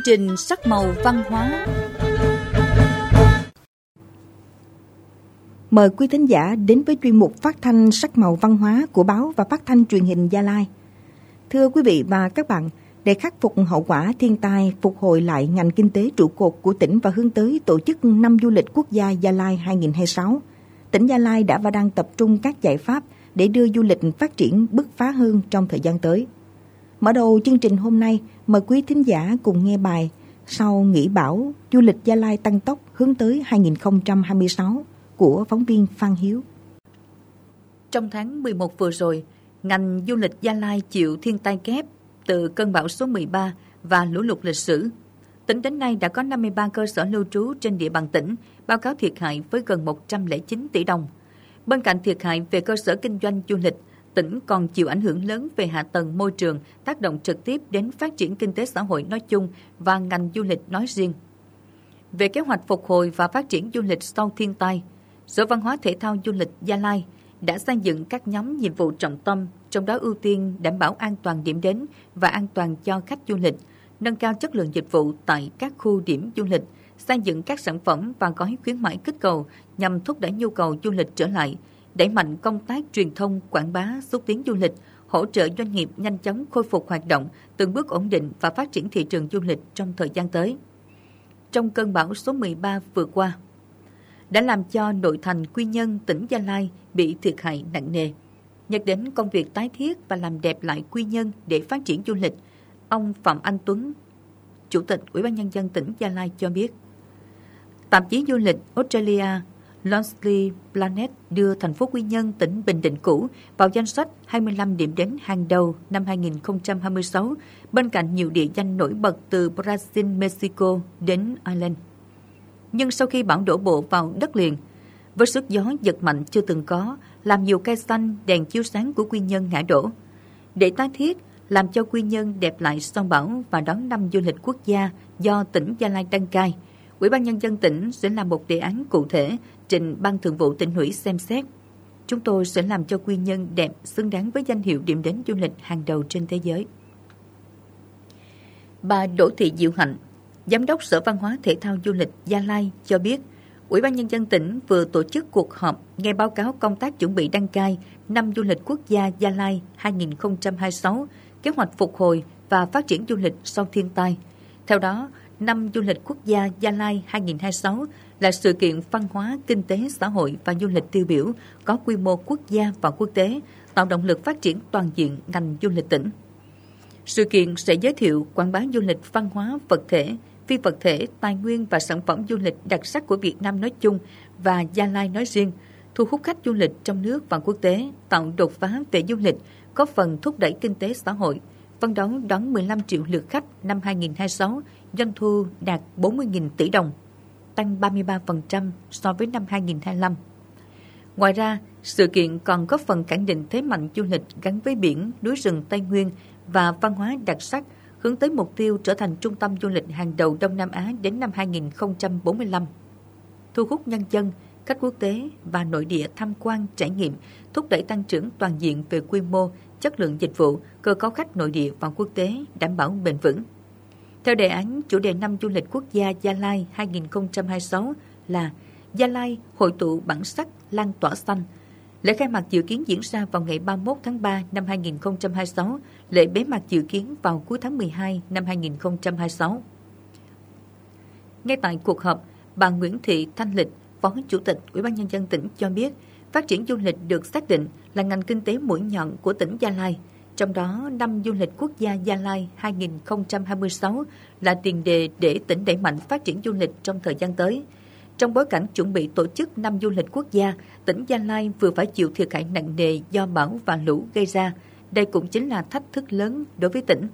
trình sắc màu văn hóa. Mời quý thính giả đến với chuyên mục phát thanh sắc màu văn hóa của báo và phát thanh truyền hình Gia Lai. Thưa quý vị và các bạn, để khắc phục hậu quả thiên tai, phục hồi lại ngành kinh tế trụ cột của tỉnh và hướng tới tổ chức năm du lịch quốc gia Gia Lai 2026, tỉnh Gia Lai đã và đang tập trung các giải pháp để đưa du lịch phát triển bứt phá hơn trong thời gian tới. Mở đầu chương trình hôm nay, mời quý thính giả cùng nghe bài Sau nghỉ bão, du lịch Gia Lai tăng tốc hướng tới 2026 của phóng viên Phan Hiếu. Trong tháng 11 vừa rồi, ngành du lịch Gia Lai chịu thiên tai kép từ cơn bão số 13 và lũ lụt lịch sử. Tính đến nay đã có 53 cơ sở lưu trú trên địa bàn tỉnh báo cáo thiệt hại với gần 109 tỷ đồng. Bên cạnh thiệt hại về cơ sở kinh doanh du lịch, tỉnh còn chịu ảnh hưởng lớn về hạ tầng môi trường, tác động trực tiếp đến phát triển kinh tế xã hội nói chung và ngành du lịch nói riêng. Về kế hoạch phục hồi và phát triển du lịch sau thiên tai, Sở Văn hóa Thể thao Du lịch Gia Lai đã xây dựng các nhóm nhiệm vụ trọng tâm, trong đó ưu tiên đảm bảo an toàn điểm đến và an toàn cho khách du lịch, nâng cao chất lượng dịch vụ tại các khu điểm du lịch, xây dựng các sản phẩm và gói khuyến mãi kích cầu nhằm thúc đẩy nhu cầu du lịch trở lại, đẩy mạnh công tác truyền thông, quảng bá, xúc tiến du lịch, hỗ trợ doanh nghiệp nhanh chóng khôi phục hoạt động, từng bước ổn định và phát triển thị trường du lịch trong thời gian tới. Trong cơn bão số 13 vừa qua, đã làm cho nội thành Quy Nhơn, tỉnh Gia Lai bị thiệt hại nặng nề. Nhắc đến công việc tái thiết và làm đẹp lại Quy Nhơn để phát triển du lịch, ông Phạm Anh Tuấn, Chủ tịch Ủy ban Nhân dân tỉnh Gia Lai cho biết, tạp chí du lịch Australia Lonely Planet đưa thành phố Quy Nhơn, tỉnh Bình Định cũ vào danh sách 25 điểm đến hàng đầu năm 2026, bên cạnh nhiều địa danh nổi bật từ Brazil, Mexico đến Ireland. Nhưng sau khi bão đổ bộ vào đất liền, với sức gió giật mạnh chưa từng có, làm nhiều cây xanh, đèn chiếu sáng của Quy Nhơn ngã đổ. Để tái thiết, làm cho Quy Nhơn đẹp lại sau bão và đón năm du lịch quốc gia do tỉnh Gia Lai đăng cai, Ủy ban Nhân dân tỉnh sẽ làm một đề án cụ thể trình Ban Thường vụ Tỉnh ủy xem xét. Chúng tôi sẽ làm cho Quy Nhơn đẹp, xứng đáng với danh hiệu điểm đến du lịch hàng đầu trên thế giới. Bà Đỗ Thị Diệu Hạnh, Giám đốc Sở Văn hóa Thể thao Du lịch Gia Lai cho biết, Ủy ban Nhân dân tỉnh vừa tổ chức cuộc họp nghe báo cáo công tác chuẩn bị đăng cai năm du lịch quốc gia Gia Lai 2026, kế hoạch phục hồi và phát triển du lịch sau thiên tai. Theo đó, năm du lịch quốc gia Gia Lai 2026 là sự kiện văn hóa, kinh tế, xã hội và du lịch tiêu biểu có quy mô quốc gia và quốc tế, tạo động lực phát triển toàn diện ngành du lịch tỉnh. Sự kiện sẽ giới thiệu quảng bá du lịch văn hóa, vật thể, phi vật thể, tài nguyên và sản phẩm du lịch đặc sắc của Việt Nam nói chung và Gia Lai nói riêng, thu hút khách du lịch trong nước và quốc tế, tạo đột phá về du lịch, góp phần thúc đẩy kinh tế xã hội, phấn đấu đón 15 triệu lượt khách năm 2026, doanh thu đạt 40.000 tỷ đồng, tăng 33% so với năm 2025. Ngoài ra, sự kiện còn góp phần khẳng định thế mạnh du lịch gắn với biển, núi rừng Tây Nguyên và văn hóa đặc sắc, hướng tới mục tiêu trở thành trung tâm du lịch hàng đầu Đông Nam Á đến năm 2045. Thu hút nhân dân, khách quốc tế và nội địa tham quan, trải nghiệm, thúc đẩy tăng trưởng toàn diện về quy mô, chất lượng dịch vụ, cơ cấu khách nội địa và quốc tế, đảm bảo bền vững. Theo đề án, chủ đề năm du lịch quốc gia Gia Lai 2026 là Gia Lai hội tụ bản sắc lan tỏa xanh. Lễ khai mạc dự kiến diễn ra vào ngày 31 tháng 3 năm 2026, lễ bế mạc dự kiến vào cuối tháng 12 năm 2026. Ngay tại cuộc họp, bà Nguyễn Thị Thanh Lịch, Phó Chủ tịch Ủy ban Nhân dân tỉnh cho biết, phát triển du lịch được xác định là ngành kinh tế mũi nhọn của tỉnh Gia Lai. Trong đó, năm du lịch quốc gia Gia Lai 2026 là tiền đề để tỉnh đẩy mạnh phát triển du lịch trong thời gian tới. Trong bối cảnh chuẩn bị tổ chức năm du lịch quốc gia, tỉnh Gia Lai vừa phải chịu thiệt hại nặng nề do bão và lũ gây ra. Đây cũng chính là thách thức lớn đối với tỉnh.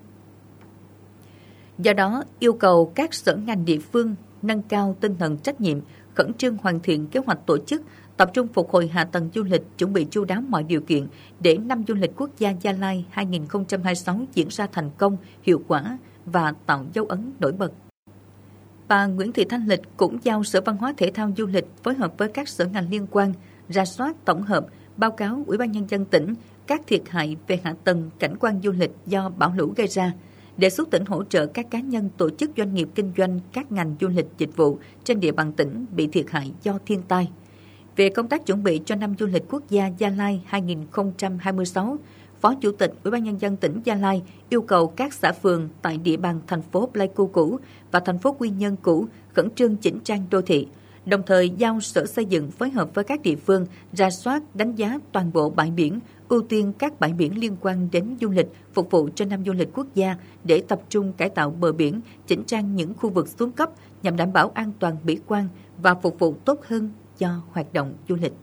Do đó, yêu cầu các sở ngành địa phương nâng cao tinh thần trách nhiệm, khẩn trương hoàn thiện kế hoạch tổ chức, tập trung phục hồi hạ tầng du lịch, chuẩn bị chu đáo mọi điều kiện để năm du lịch quốc gia Gia Lai 2026 diễn ra thành công, hiệu quả và tạo dấu ấn nổi bật. Bà Nguyễn Thị Thanh Lịch cũng giao Sở Văn hóa Thể thao Du lịch phối hợp với các sở ngành liên quan rà soát tổng hợp, báo cáo Ủy ban Nhân dân tỉnh các thiệt hại về hạ tầng cảnh quan du lịch do bão lũ gây ra, đề xuất tỉnh hỗ trợ các cá nhân, tổ chức, doanh nghiệp kinh doanh các ngành du lịch dịch vụ trên địa bàn tỉnh bị thiệt hại do thiên tai. Về công tác chuẩn bị cho năm du lịch quốc gia Gia Lai 2026, Phó Chủ tịch Ủy ban Nhân dân tỉnh Gia Lai yêu cầu các xã phường tại địa bàn thành phố Pleiku cũ và thành phố Quy Nhơn cũ khẩn trương chỉnh trang đô thị, đồng thời giao Sở Xây dựng phối hợp với các địa phương rà soát, đánh giá toàn bộ bãi biển, ưu tiên các bãi biển liên quan đến du lịch phục vụ cho năm du lịch quốc gia để tập trung cải tạo bờ biển, chỉnh trang những khu vực xuống cấp nhằm đảm bảo an toàn mỹ quan và phục vụ tốt hơn cho hoạt động du lịch.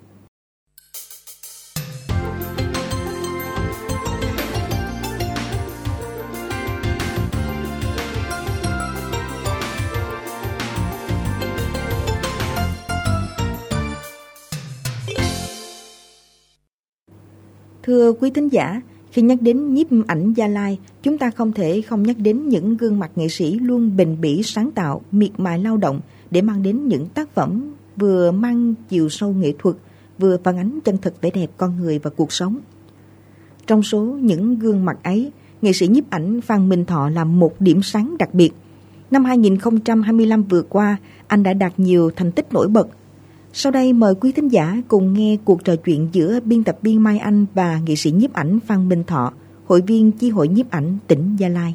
Thưa quý thính giả, khi nhắc đến nhiếp ảnh Gia Lai, chúng ta không thể không nhắc đến những gương mặt nghệ sĩ luôn bền bỉ sáng tạo, miệt mài lao động để mang đến những tác phẩm vừa mang chiều sâu nghệ thuật, vừa phản ánh chân thực vẻ đẹp con người và cuộc sống. Trong số những gương mặt ấy, nghệ sĩ nhiếp ảnh Phan Minh Thọ là một điểm sáng đặc biệt. Năm 2025 vừa qua, anh đã đạt nhiều thành tích nổi bật. Sau đây mời quý thính giả cùng nghe cuộc trò chuyện giữa biên tập viên Mai Anh và nghệ sĩ nhiếp ảnh Phan Minh Thọ, hội viên chi hội nhiếp ảnh tỉnh Gia Lai.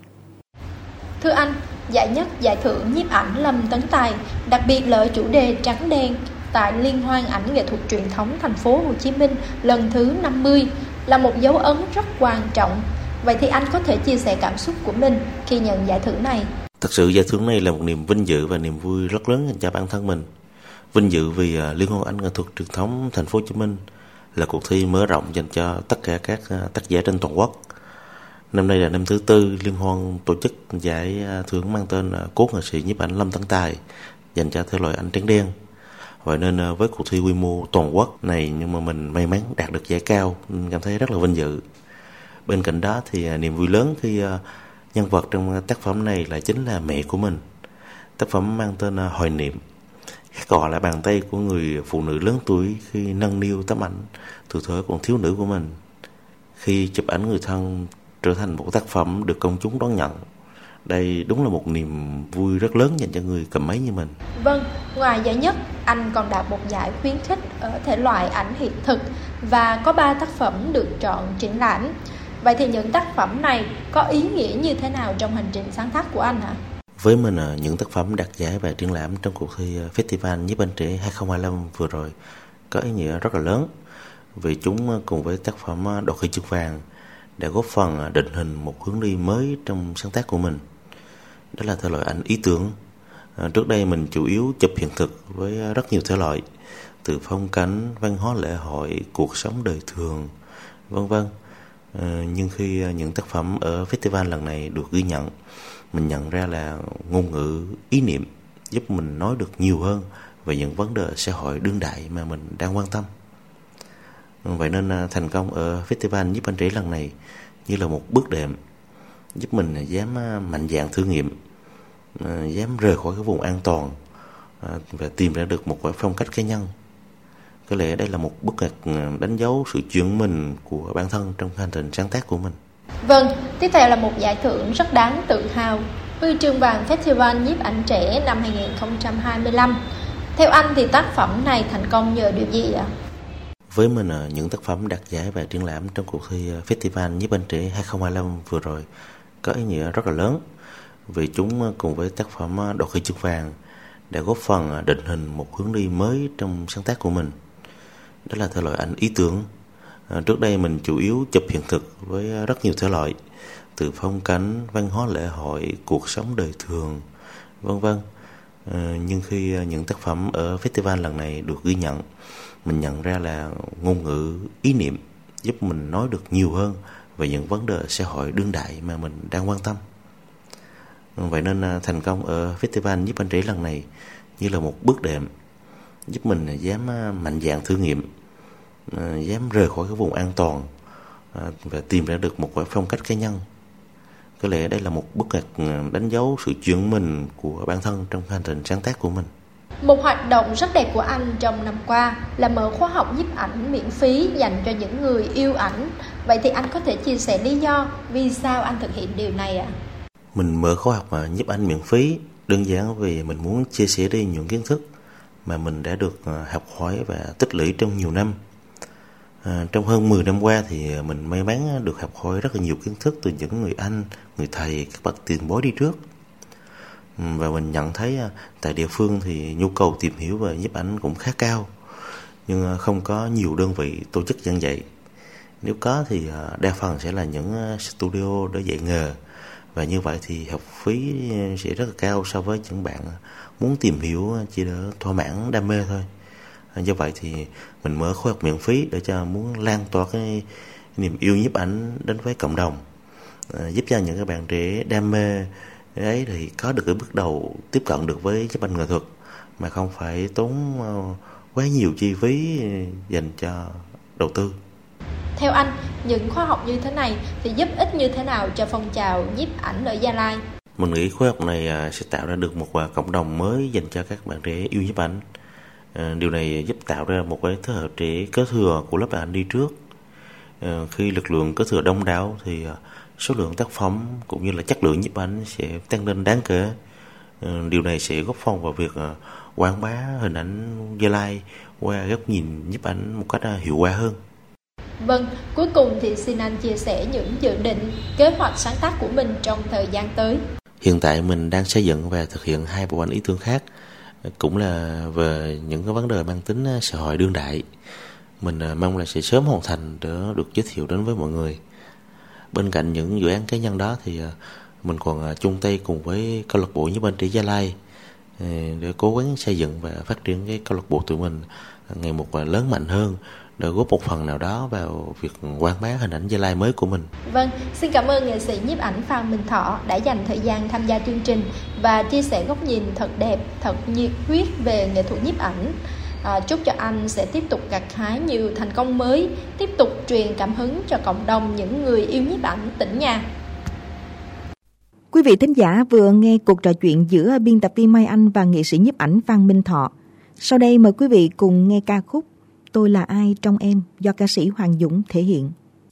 Thưa anh, giải nhất giải thưởng nhiếp ảnh Lâm Tấn Tài, đặc biệt là ở chủ đề trắng đen tại Liên hoan ảnh nghệ thuật truyền thống thành phố Hồ Chí Minh lần thứ 50 là một dấu ấn rất quan trọng. Vậy thì anh có thể chia sẻ cảm xúc của mình khi nhận giải thưởng này? Thật sự giải thưởng này là một niềm vinh dự và niềm vui rất lớn dành cho bản thân mình. Vinh dự vì Liên hoan ảnh nghệ thuật truyền thống thành phố Hồ Chí Minh là cuộc thi mở rộng dành cho tất cả các tác giả trên toàn quốc. Năm nay là năm thứ 4 Liên hoan tổ chức giải thưởng mang tên Cố nghệ sĩ nhiếp ảnh Lâm Tấn Tài dành cho thể loại ảnh trắng đen. Vậy nên với cuộc thi quy mô toàn quốc này, nhưng mà mình may mắn đạt được giải cao, nên cảm thấy rất là vinh dự. Bên cạnh đó thì niềm vui lớn khi nhân vật trong tác phẩm này là chính là mẹ của mình. Tác phẩm mang tên Hoài Niệm, gọi là bàn tay của người phụ nữ lớn tuổi khi nâng niu tấm ảnh từ thời còn thiếu nữ của mình. Khi chụp ảnh người thân trở thành một tác phẩm được công chúng đón nhận, đây đúng là một niềm vui rất lớn dành cho người cầm máy như mình. Vâng, ngoài giải nhất, anh còn đạt một giải khuyến khích ở thể loại ảnh hiện thực và có 3 tác phẩm được chọn triển lãm. Vậy thì những tác phẩm này có ý nghĩa như thế nào trong hành trình sáng tác của anh hả? Với mình, những tác phẩm đạt giải và triển lãm trong cuộc thi Festival nhiếp ảnh trẻ 2025 vừa rồi có ý nghĩa rất là lớn, vì chúng cùng với tác phẩm Đoạt huy chương vàng đã góp phần định hình một hướng đi mới trong sáng tác của mình. Đó là thể loại ảnh ý tưởng. Trước đây mình chủ yếu chụp hiện thực với rất nhiều thể loại, từ phong cảnh, văn hóa lễ hội, cuộc sống đời thường, vân vân. Nhưng khi những tác phẩm ở festival lần này được ghi nhận, mình nhận ra là ngôn ngữ ý niệm giúp mình nói được nhiều hơn về những vấn đề xã hội đương đại mà mình đang quan tâm. Vậy nên thành công ở festival nhiếp ảnh trẻ lần này như là một bước đệm giúp mình dám mạnh dạn thử nghiệm, dám rời khỏi cái vùng an toàn và tìm ra được một cái phong cách cá nhân. Có lẽ đây là một bước ngoặt đánh dấu sự chuyển mình của bản thân trong hành trình sáng tác của mình. Vâng, tiếp theo là một giải thưởng rất đáng tự hào, huy chương vàng Festival nhiếp ảnh trẻ năm 2025. Theo anh thì tác phẩm này thành công nhờ điều gì ạ? Với mình, những tác phẩm đạt giải và triển lãm trong cuộc thi Festival nhiếp ảnh trẻ 2025 vừa rồi có ý nghĩa rất là lớn, vì chúng cùng với tác phẩm Đoạt huy chương vàng đã góp phần định hình một hướng đi mới trong sáng tác của mình. Đó là thể loại ảnh ý tưởng. Trước đây mình chủ yếu chụp hiện thực với rất nhiều thể loại, từ phong cảnh, văn hóa lễ hội, cuộc sống đời thường, vân vân. Nhưng khi những tác phẩm ở festival lần này được ghi nhận, mình nhận ra là ngôn ngữ ý niệm giúp mình nói được nhiều hơn về những vấn đề xã hội đương đại mà mình đang quan tâm. Vậy nên thành công ở festival nhiếp ảnh trẻ lần này như là một bước đệm giúp mình dám mạnh dạn thử nghiệm, dám rời khỏi cái vùng an toàn và tìm ra được một cái phong cách cá nhân. Có lẽ đây là một bước ngoặt đánh dấu sự chuyển mình của bản thân trong hành trình sáng tác của mình. Một hoạt động rất đẹp của anh trong năm qua là mở khóa học nhiếp ảnh miễn phí dành cho những người yêu ảnh. Vậy thì anh có thể chia sẻ lý do vì sao anh thực hiện điều này ạ? Mình mở khóa học nhiếp ảnh miễn phí đơn giản vì mình muốn chia sẻ đi những kiến thức mà mình đã được học hỏi và tích lũy trong nhiều năm. Trong hơn 10 năm qua thì mình may mắn được học hỏi rất là nhiều kiến thức từ những người anh, người thầy, các bậc tiền bối đi trước. Và mình nhận thấy tại địa phương thì nhu cầu tìm hiểu về nhiếp ảnh cũng khá cao, nhưng không có nhiều đơn vị tổ chức giảng dạy. Nếu có thì đa phần sẽ là những studio để dạy nghề, và như vậy thì học phí sẽ rất là cao so với những bạn muốn tìm hiểu chỉ để thỏa mãn đam mê thôi. Do vậy thì mình mở khóa học miễn phí để cho muốn lan tỏa cái niềm yêu nhiếp ảnh đến với cộng đồng, giúp cho những các bạn trẻ đam mê ấy thì có được cái bước đầu tiếp cận được với nhiếp ảnh nghệ thuật mà không phải tốn quá nhiều chi phí dành cho đầu tư. Theo anh, những khóa học như thế này thì giúp ích như thế nào cho phong trào nhiếp ảnh ở Gia Lai? Mình nghĩ khóa học này sẽ tạo ra được một cộng đồng mới dành cho các bạn trẻ yêu nhiếp ảnh. Điều này giúp tạo ra một cái thế hệ trẻ kế thừa của lớp ảnh đi trước. Khi lực lượng kế thừa đông đảo thì số lượng tác phẩm cũng như là chất lượng nhiếp ảnh sẽ tăng lên đáng kể. Điều này sẽ góp phần vào việc quảng bá hình ảnh Gia Lai qua góc nhìn nhiếp ảnh một cách hiệu quả hơn. Vâng, cuối cùng thì xin anh chia sẻ những dự định, kế hoạch sáng tác của mình trong thời gian tới. Hiện tại mình đang xây dựng và thực hiện 2 bộ ảnh ý tưởng khác, cũng là về những cái vấn đề mang tính xã hội đương đại. Mình mong là sẽ sớm hoàn thành để được giới thiệu đến với mọi người. Bên cạnh những dự án cá nhân đó thì mình còn chung tay cùng với câu lạc bộ nhiếp ảnh trẻ Gia Lai để cố gắng xây dựng và phát triển cái câu lạc bộ tụi mình ngày một lớn mạnh hơn, để góp một phần nào đó vào việc quảng bá hình ảnh Gia Lai mới của mình. Vâng, xin cảm ơn nghệ sĩ nhiếp ảnh Phan Minh Thọ đã dành thời gian tham gia chương trình và chia sẻ góc nhìn thật đẹp, thật nhiệt huyết về nghệ thuật nhiếp ảnh. Chúc cho anh sẽ tiếp tục gặt hái nhiều thành công mới, tiếp tục truyền cảm hứng cho cộng đồng những người yêu nhiếp ảnh tỉnh nhà. Quý vị thính giả vừa nghe cuộc trò chuyện giữa biên tập viên Mai Anh và nghệ sĩ nhiếp ảnh Phan Minh Thọ. Sau đây mời quý vị cùng nghe ca khúc Tôi là ai trong em do ca sĩ Hoàng Dũng thể hiện.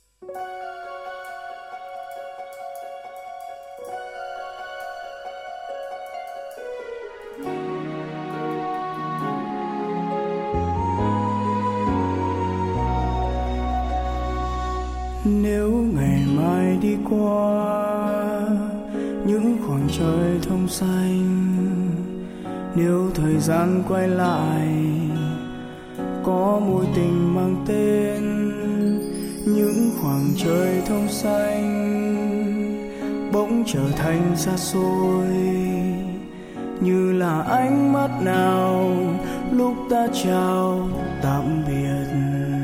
Nếu ngày mai đi qua những khoảng trời thông xanh, nếu thời gian quay lại có mối tình mang tên những khoảng trời thông xanh, bỗng trở thành xa xôi như là ánh mắt nào lúc ta chào tạm biệt.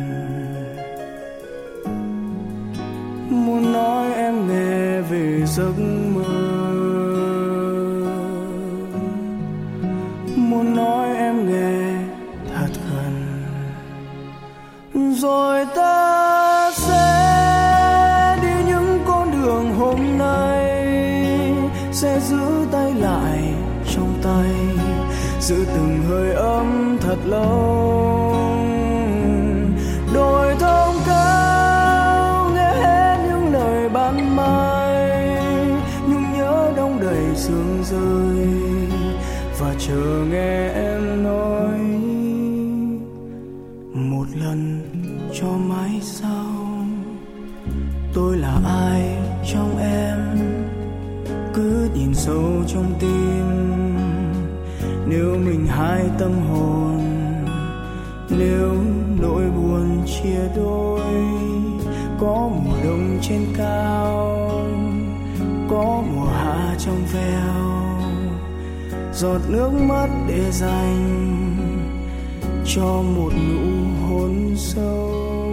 Muốn nói em nghe về giấc mơ, muốn nói em nghe thật gần, rồi ta sẽ đi những con đường hôm nay, sẽ giữ tay lại trong tay, giữ từng hơi ấm thật lâu. Đồi thông cao nghe hết những lời ban mai, nhung nhớ đong đầy sương rơi và chờ nghe em nói một lần cho mãi sau. Tôi là ai trong em, cứ nhìn sâu trong tim. Nếu mình hai tâm hồn, nếu nỗi buồn chia đôi, có mùa đông trên cao, có mùa hạ trong veo, giọt nước mắt để dành cho một nụ hôn sâu.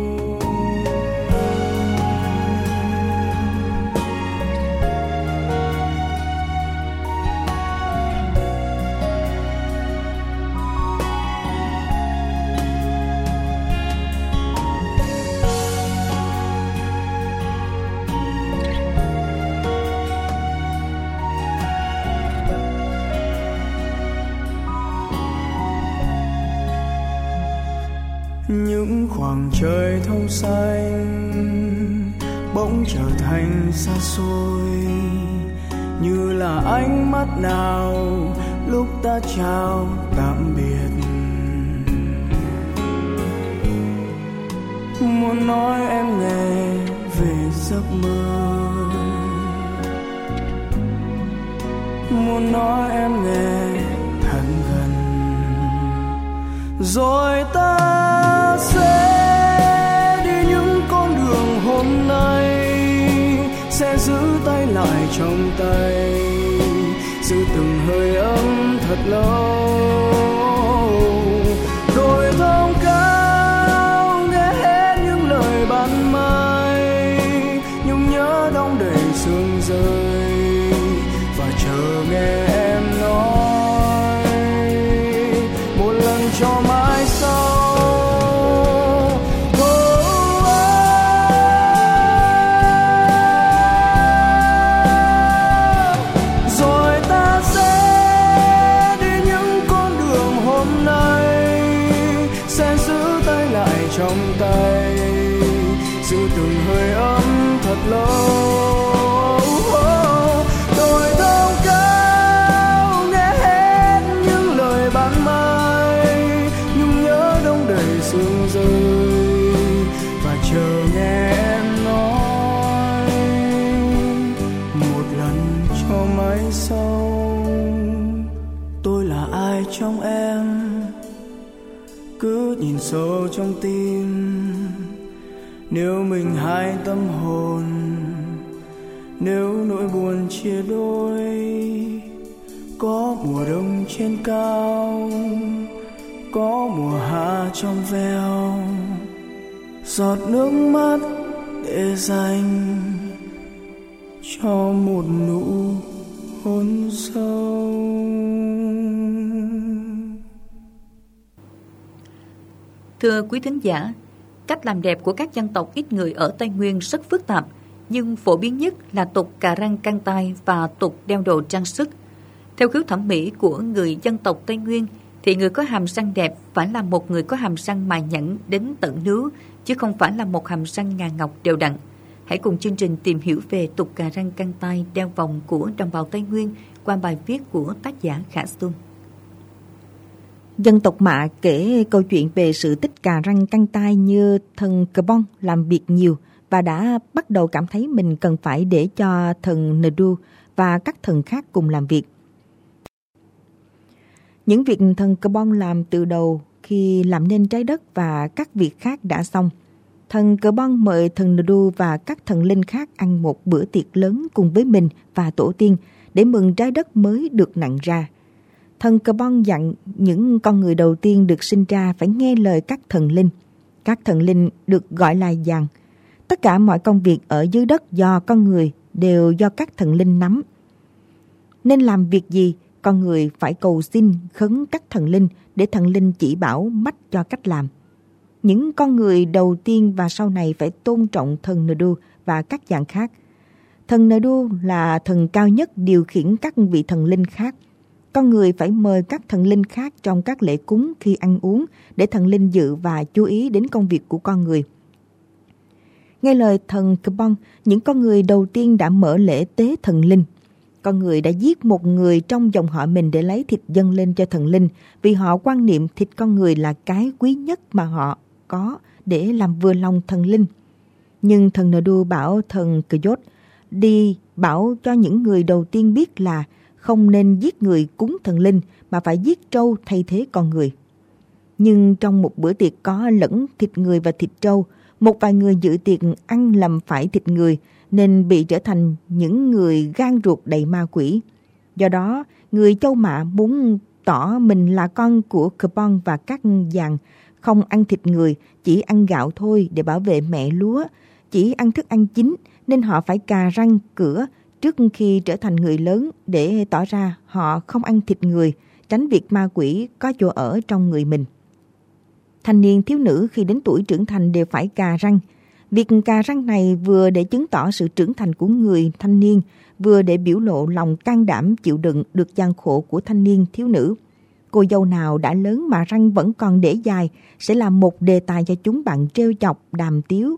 Những khoảng trời thông xanh bỗng trở thành xa xôi như là ánh mắt nào lúc ta chào tạm biệt. Muốn nói em nghe về giấc mơ, muốn nói em nghe thật gần, rồi ta sẽ đi những con đường hôm nay, sẽ giữ tay lại trong tay, giữ từng hơi ấm thật lâu. Đồi thông cao nghe hết những lời ban mai, nhung nhớ đong đầy sương rơi và chờ nghe em nói một lần cho mãi sau. Rồi ta sẽ đi những con đường hôm nay, sẽ giữ tay lại trong tay, giữ từng hơi ấm thật lâu. Đồi thông cao nghe hết những lời ban mai, nhung nhớ đong đầy sương rơi và chờ nghe em nói một lần cho mãi sau. Tôi là ai trong em, cứ nhìn sâu trong tim. Nếu mình hai tâm hồn, nếu nỗi buồn chia đôi, có mùa đông trên cao, có mùa hạ trong veo, giọt nước mắt để dành cho một nụ hôn sâu. Thưa quý thính giả, cách làm đẹp của các dân tộc ít người ở Tây Nguyên rất phức tạp, nhưng phổ biến nhất là tục cà răng căng tay và tục đeo đồ trang sức. Theo khiếu thẩm mỹ của người dân tộc Tây Nguyên, thì người có hàm răng đẹp phải là một người có hàm răng mài nhẵn đến tận nướu, chứ không phải là một hàm răng ngà ngọc đều đặn. Hãy cùng chương trình tìm hiểu về tục cà răng căng tay đeo vòng của đồng bào Tây Nguyên qua bài viết của tác giả Khả Xuân. Dân tộc Mạ kể câu chuyện về sự tích cà răng căng tay như thần Cờ Bông làm việc nhiều và đã bắt đầu cảm thấy mình cần phải để cho thần Ndu và các thần khác cùng làm việc. Những việc thần Cờ Bông làm từ đầu khi làm nên trái đất và các việc khác đã xong, thần Cờ Bông mời thần Ndu và các thần linh khác ăn một bữa tiệc lớn cùng với mình và tổ tiên để mừng trái đất mới được nặn ra. Thần Cờ Bông dặn những con người đầu tiên được sinh ra phải nghe lời các thần linh. Các thần linh được gọi là giàng. Tất cả mọi công việc ở dưới đất do con người đều do các thần linh nắm. Nên làm việc gì, con người phải cầu xin khấn các thần linh để thần linh chỉ bảo mách cho cách làm. Những con người đầu tiên và sau này phải tôn trọng thần Ndu và các dạng khác. Thần Ndu là thần cao nhất điều khiển các vị thần linh khác. Con người phải mời các thần linh khác trong các lễ cúng khi ăn uống để thần linh dự và chú ý đến công việc của con người. Nghe lời thần Cờ Bông, những con người đầu tiên đã mở lễ tế thần linh. Con người đã giết một người trong dòng họ mình để lấy thịt dâng lên cho thần linh, vì họ quan niệm thịt con người là cái quý nhất mà họ có để làm vừa lòng thần linh. Nhưng thần Ndu bảo thần Cờ Dốt đi bảo cho những người đầu tiên biết là không nên giết người cúng thần linh mà phải giết trâu thay thế con người. Nhưng trong một bữa tiệc có lẫn thịt người và thịt trâu, một vài người dự tiệc ăn lầm phải thịt người nên bị trở thành những người gan ruột đầy ma quỷ. Do đó, người châu Mạ muốn tỏ mình là con của Cờ Bông và các giàng không ăn thịt người, chỉ ăn gạo thôi để bảo vệ mẹ lúa, chỉ ăn thức ăn chín nên họ phải cà răng cửa trước khi trở thành người lớn để tỏ ra họ không ăn thịt người, tránh việc ma quỷ có chỗ ở trong người mình. Thanh niên thiếu nữ khi đến tuổi trưởng thành đều phải cà răng. Việc cà răng này vừa để chứng tỏ sự trưởng thành của người thanh niên, vừa để biểu lộ lòng can đảm chịu đựng được gian khổ của thanh niên thiếu nữ. Cô dâu nào đã lớn mà răng vẫn còn để dài sẽ là một đề tài cho chúng bạn trêu chọc, đàm tiếu.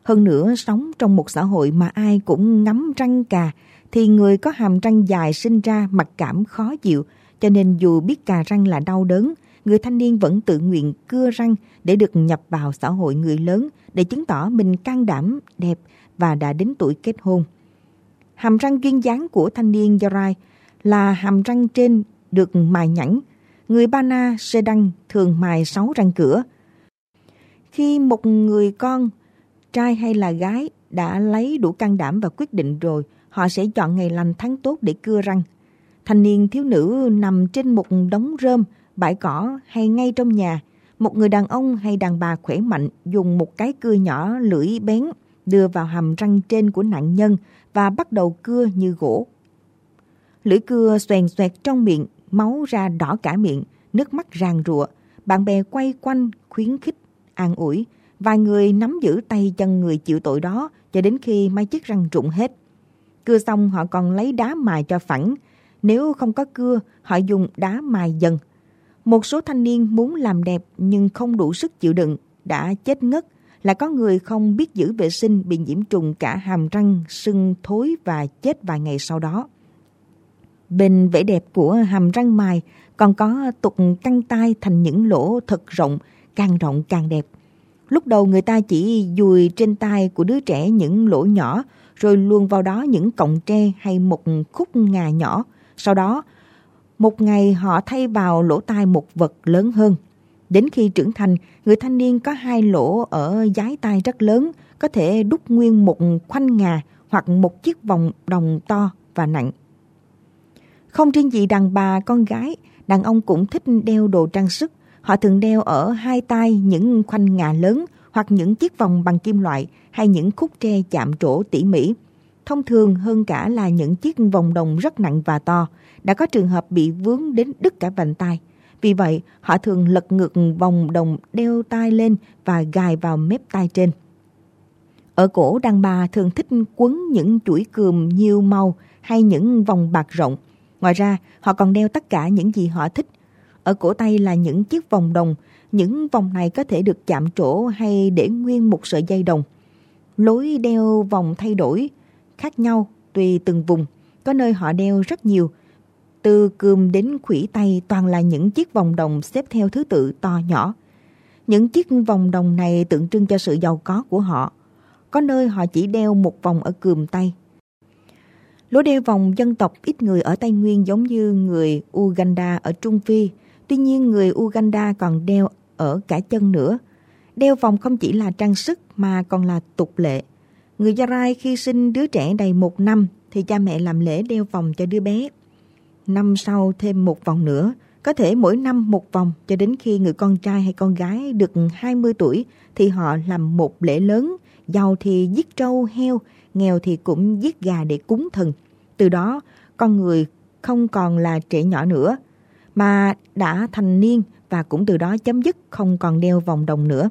Hơn nữa, sống trong một xã hội mà ai cũng ngắm răng cà, thì người có hàm răng dài sinh ra mặc cảm khó chịu, cho nên dù biết cà răng là đau đớn, người thanh niên vẫn tự nguyện cưa răng để được nhập vào xã hội người lớn, để chứng tỏ mình can đảm, đẹp và đã đến tuổi kết hôn. Hàm răng duyên dáng của thanh niên Yarai là hàm răng trên được mài nhẵn. Người Bana Sedang thường mài 6 răng cửa. Khi một người con, trai hay là gái, đã lấy đủ can đảm và quyết định rồi, họ sẽ chọn ngày lành tháng tốt để cưa răng. Thanh niên thiếu nữ nằm trên một đống rơm, bãi cỏ hay ngay trong nhà. Một người đàn ông hay đàn bà khỏe mạnh dùng một cái cưa nhỏ lưỡi bén đưa vào hàm răng trên của nạn nhân và bắt đầu cưa như gỗ. Lưỡi cưa xoèn xoẹt trong miệng, máu ra đỏ cả miệng, nước mắt ràn rụa. Bạn bè quay quanh khuyến khích, an ủi. Vài người nắm giữ tay chân người chịu tội đó cho đến khi mấy chiếc răng rụng hết. Cưa xong họ còn lấy đá mài cho phẳng. Nếu không có cưa, họ dùng đá mài dần. Một số thanh niên muốn làm đẹp nhưng không đủ sức chịu đựng, đã chết ngất. Là có người không biết giữ vệ sinh, bị nhiễm trùng cả hàm răng, sưng thối và chết vài ngày sau đó. Bên vẻ đẹp của hàm răng mài còn có tục căng tai thành những lỗ thật rộng càng đẹp. Lúc đầu người ta chỉ dùi trên tai của đứa trẻ những lỗ nhỏ, rồi luồn vào đó những cọng tre hay một khúc ngà nhỏ. Sau đó, một ngày họ thay vào lỗ tai một vật lớn hơn. Đến khi trưởng thành, người thanh niên có 2 lỗ ở dái tai rất lớn, có thể đúc nguyên một khoanh ngà hoặc một chiếc vòng đồng to và nặng. Không riêng gì đàn bà, con gái, đàn ông cũng thích đeo đồ trang sức. Họ thường đeo ở 2 tai những khoanh ngà lớn hoặc những chiếc vòng bằng kim loại hay những khúc tre chạm trổ tỉ mỉ. Thông thường hơn cả là những chiếc vòng đồng rất nặng và to, đã có trường hợp bị vướng đến đứt cả vành tai. Vì vậy, họ thường lật ngược vòng đồng đeo tai lên và gài vào mép tai trên. Ở cổ, đàn bà thường thích quấn những chuỗi cườm nhiều màu hay những vòng bạc rộng. Ngoài ra, họ còn đeo tất cả những gì họ thích. Ở cổ tay là những chiếc vòng đồng. Những vòng này có thể được chạm trổ hay để nguyên một sợi dây đồng. Lối đeo vòng thay đổi khác nhau tùy từng vùng. Có nơi họ đeo rất nhiều. Từ cườm đến khuỷu tay toàn là những chiếc vòng đồng xếp theo thứ tự to nhỏ. Những chiếc vòng đồng này tượng trưng cho sự giàu có của họ. Có nơi họ chỉ đeo một vòng ở cườm tay. Lối đeo vòng dân tộc ít người ở Tây Nguyên giống như người Uganda ở Trung Phi. Tuy nhiên người Uganda còn đeo ở cả chân nữa. Đeo vòng không chỉ là trang sức mà còn là tục lệ. Người Yarai khi sinh đứa trẻ đầy 1 năm thì cha mẹ làm lễ đeo vòng cho đứa bé. Năm sau thêm một vòng nữa, có thể mỗi năm một vòng, cho đến khi người con trai hay con gái được 20 tuổi thì họ làm một lễ lớn. Giàu thì giết trâu, heo, nghèo thì cũng giết gà để cúng thần. Từ đó con người không còn là trẻ nhỏ nữa mà đã thành niên, và cũng từ đó chấm dứt không còn đeo vòng đồng nữa.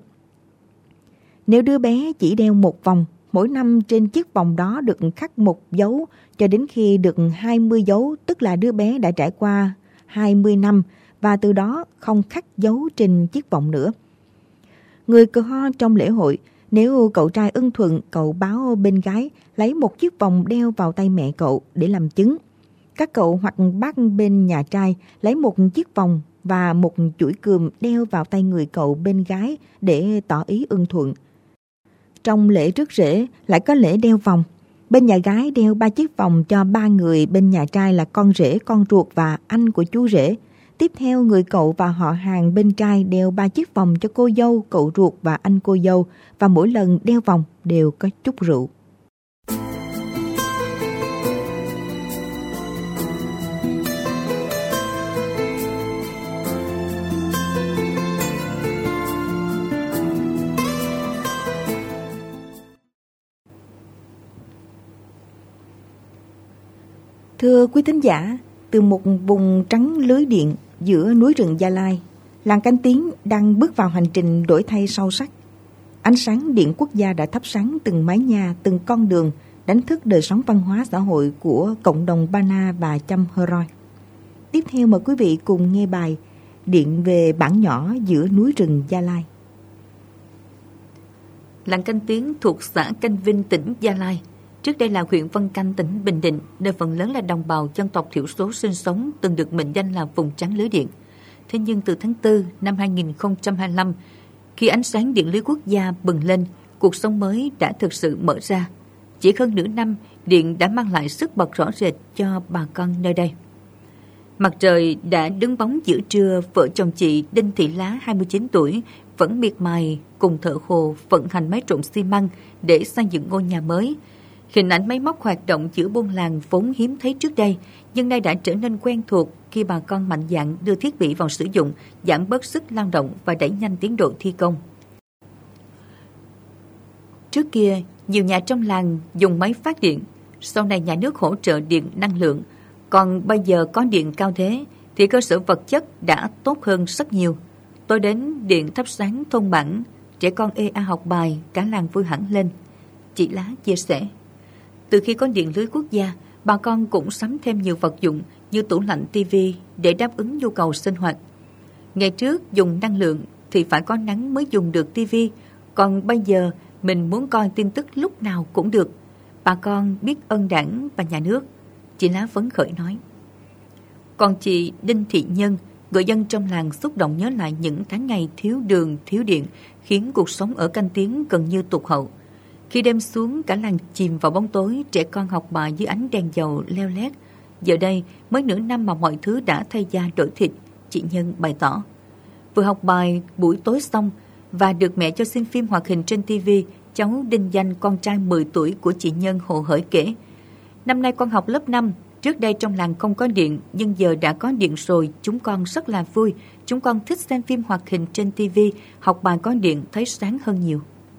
Nếu đứa bé chỉ đeo một vòng, mỗi năm trên chiếc vòng đó được khắc một dấu cho đến khi được 20 dấu, tức là đứa bé đã trải qua 20 năm và từ đó không khắc dấu trên chiếc vòng nữa. Người Cơ Ho trong lễ hội, nếu cậu trai ưng thuận, cậu báo bên gái lấy một chiếc vòng đeo vào tay mẹ cậu để làm chứng. Các cậu hoặc bác bên nhà trai lấy một chiếc vòng và một chuỗi cườm đeo vào tay người cậu bên gái để tỏ ý ưng thuận. Trong lễ rước rễ lại có lễ đeo vòng. Bên nhà gái đeo 3 chiếc vòng cho 3 người bên nhà trai là con rể, con ruột và anh của chú rể. Tiếp theo người cậu và họ hàng bên trai đeo 3 chiếc vòng cho cô dâu, cậu ruột và anh cô dâu, và mỗi lần đeo vòng đều có chút rượu. Thưa quý thính giả, từ một vùng trắng lưới điện giữa núi rừng Gia Lai, làng Canh Tiến đang bước vào hành trình đổi thay sâu sắc. Ánh sáng điện quốc gia đã thắp sáng từng mái nhà, từng con đường, đánh thức đời sống văn hóa xã hội của cộng đồng Bana và Chăm Hơ Roi. Tiếp theo mời quý vị cùng nghe bài Điện về bản nhỏ giữa núi rừng Gia Lai. Làng Canh Tiến thuộc xã Canh Vinh, tỉnh Gia Lai. Trước đây là huyện Vân Canh, tỉnh Bình Định, nơi phần lớn là đồng bào dân tộc thiểu số sinh sống, từng được mệnh danh là vùng trắng lưới điện. Thế nhưng từ tháng 4 năm 2025, khi ánh sáng điện lưới quốc gia bừng lên, cuộc sống mới đã thực sự mở ra. Chỉ hơn nửa năm, điện đã mang lại sức bật rõ rệt cho bà con nơi đây. Mặt trời đã đứng bóng giữa trưa, vợ chồng chị Đinh Thị Lá, 29 tuổi, vẫn miệt mài cùng thợ hồ vận hành máy trộn xi măng để xây dựng ngôi nhà mới. Hình ảnh máy móc hoạt động giữa buôn làng vốn hiếm thấy trước đây, nhưng nay đã trở nên quen thuộc khi bà con mạnh dạn đưa thiết bị vào sử dụng, giảm bớt sức lao động và đẩy nhanh tiến độ thi công. Trước kia, nhiều nhà trong làng dùng máy phát điện, sau này nhà nước hỗ trợ điện năng lượng. Còn bây giờ có điện cao thế thì cơ sở vật chất đã tốt hơn rất nhiều. Tôi đến điện thắp sáng thôn bản, trẻ con học bài, cả làng vui hẳn lên. Chị Lá chia sẻ, từ khi có điện lưới quốc gia, bà con cũng sắm thêm nhiều vật dụng như tủ lạnh, tivi để đáp ứng nhu cầu sinh hoạt. Ngày trước dùng năng lượng thì phải có nắng mới dùng được tivi, còn bây giờ mình muốn coi tin tức lúc nào cũng được. Bà con biết ơn Đảng và nhà nước, chị Lá phấn khởi nói. Còn chị Đinh Thị Nhân, người dân trong làng xúc động nhớ lại những tháng ngày thiếu đường, thiếu điện, khiến cuộc sống ở Canh Tiến gần như tụt hậu. Khi đêm xuống, cả làng chìm vào bóng tối, trẻ con học bài dưới ánh đèn dầu leo lét. Giờ đây, mới nửa năm mà mọi thứ đã thay da đổi thịt, chị Nhân bày tỏ. Vừa học bài buổi tối xong và được mẹ cho xem phim hoạt hình trên TV, cháu Đinh Danh, con trai 10 tuổi của chị Nhân hồ hởi kể. Năm nay con học lớp 5, trước đây trong làng không có điện, nhưng giờ đã có điện rồi, chúng con rất là vui. Chúng con thích xem phim hoạt hình trên TV, học bài có điện thấy sáng hơn nhiều.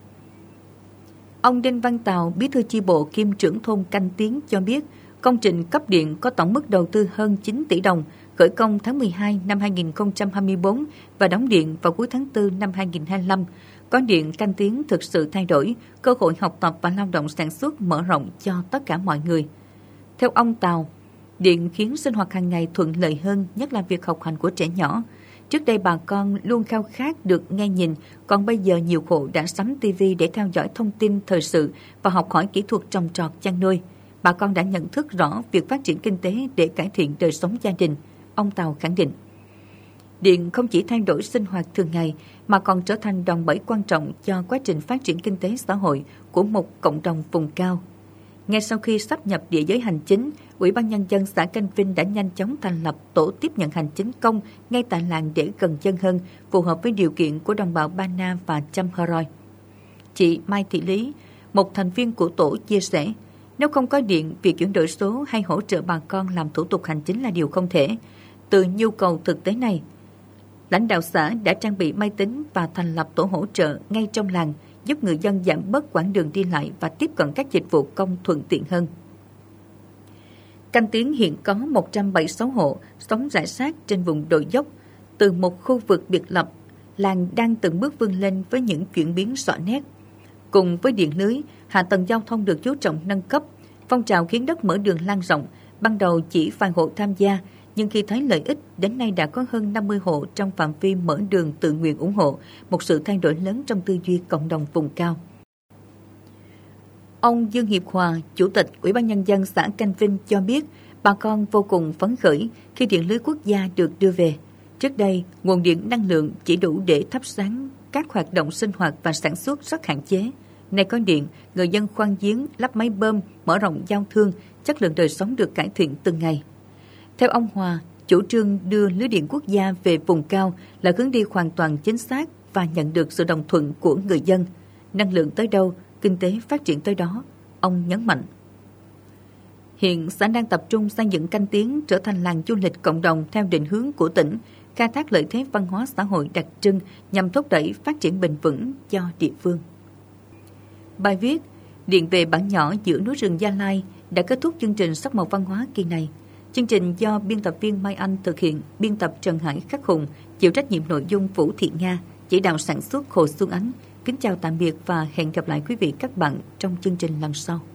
Ông Đinh Văn Tào, bí thư chi bộ kiêm trưởng thôn Canh Tiến cho biết, công trình cấp điện có tổng mức đầu tư hơn 9 tỷ đồng, khởi công tháng 12 năm 2024 và đóng điện vào cuối tháng 4 năm 2025. Có điện, Canh Tiến thực sự thay đổi, cơ hội học tập và lao động sản xuất mở rộng cho tất cả mọi người. Theo ông Tào, điện khiến sinh hoạt hàng ngày thuận lợi hơn, nhất là việc học hành của trẻ nhỏ. Trước đây bà con luôn khao khát được nghe nhìn, còn bây giờ nhiều hộ đã sắm TV để theo dõi thông tin thời sự và học hỏi kỹ thuật trồng trọt, chăn nuôi. Bà con đã nhận thức rõ việc phát triển kinh tế để cải thiện đời sống gia đình. Ông Tào khẳng định, điện không chỉ thay đổi sinh hoạt thường ngày mà còn trở thành đòn bẩy quan trọng cho quá trình phát triển kinh tế xã hội của một cộng đồng vùng cao. Ngay sau khi sáp nhập địa giới hành chính, Ủy ban Nhân dân xã Canh Vinh đã nhanh chóng thành lập tổ tiếp nhận hành chính công ngay tại làng để gần dân hơn, phù hợp với điều kiện của đồng bào Ba Na và Chăm Hơ Roi. Chị Mai Thị Lý, một thành viên của tổ, chia sẻ, nếu không có điện, việc chuyển đổi số hay hỗ trợ bà con làm thủ tục hành chính là điều không thể. Từ nhu cầu thực tế này, lãnh đạo xã đã trang bị máy tính và thành lập tổ hỗ trợ ngay trong làng, giúp người dân giảm bớt quãng đường đi lại và tiếp cận các dịch vụ công thuận tiện hơn. Canh Tiến hiện có 176 hộ sống rải rác trên vùng đồi dốc. Từ một khu vực biệt lập, làng đang từng bước vươn lên với những chuyển biến rõ nét. Cùng với điện lưới, hạ tầng giao thông được chú trọng nâng cấp. Phong trào khiến đất mở đường lan rộng, ban đầu chỉ vài hộ tham gia, nhưng khi thấy lợi ích, đến nay đã có hơn 50 hộ trong phạm vi mở đường tự nguyện ủng hộ, một sự thay đổi lớn trong tư duy cộng đồng vùng cao. Ông Dương Hiệp Hòa, Chủ tịch Ủy ban Nhân dân xã Canh Vinh cho biết, bà con vô cùng phấn khởi khi điện lưới quốc gia được đưa về. Trước đây, nguồn điện năng lượng chỉ đủ để thắp sáng các hoạt động sinh hoạt và sản xuất rất hạn chế. Nay có điện, người dân khoan giếng, lắp máy bơm, mở rộng giao thương, chất lượng đời sống được cải thiện từng ngày. Theo ông Hòa, chủ trương đưa lưới điện quốc gia về vùng cao là hướng đi hoàn toàn chính xác và nhận được sự đồng thuận của người dân. Năng lượng tới đâu, kinh tế phát triển tới đó, ông nhấn mạnh. Hiện xã đang tập trung xây dựng Canh Tiến trở thành làng du lịch cộng đồng theo định hướng của tỉnh, khai thác lợi thế văn hóa xã hội đặc trưng nhằm thúc đẩy phát triển bền vững cho địa phương. Bài viết Điện về bản nhỏ giữa núi rừng Gia Lai đã kết thúc chương trình sắc màu văn hóa kỳ này. Chương trình do biên tập viên Mai Anh thực hiện, biên tập Trần Hải Khắc Hùng, chịu trách nhiệm nội dung Vũ Thị Nga, chỉ đạo sản xuất Hồ Xuân Ánh. Kính chào tạm biệt và hẹn gặp lại quý vị các bạn trong chương trình lần sau.